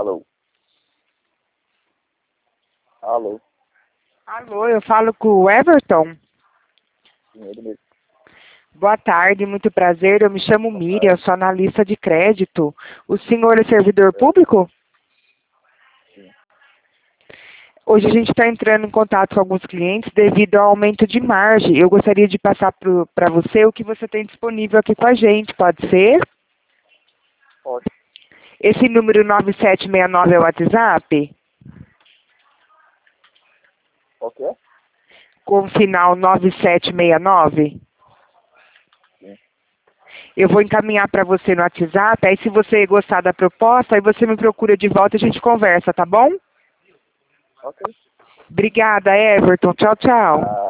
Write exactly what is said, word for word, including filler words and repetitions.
Alô? Alô? Alô, eu falo com o Everton. Sim, ele mesmo. Boa tarde, muito prazer. Eu me chamo Miriam, eu sou analista de crédito. O senhor é servidor público? Sim. Hoje a gente está entrando em contato com alguns clientes devido ao aumento de margem. Eu gostaria de passar para você o que você tem disponível aqui com a gente, pode ser? Pode. Esse número nove sete seis nove é o WhatsApp? Qual que é? Com o final nove sete seis nove? Sim. Eu vou encaminhar para você no WhatsApp, aí se você gostar da proposta, aí você me procura de volta e a gente conversa, tá bom? Ok. Obrigada, Everton. Tchau, tchau. Ah.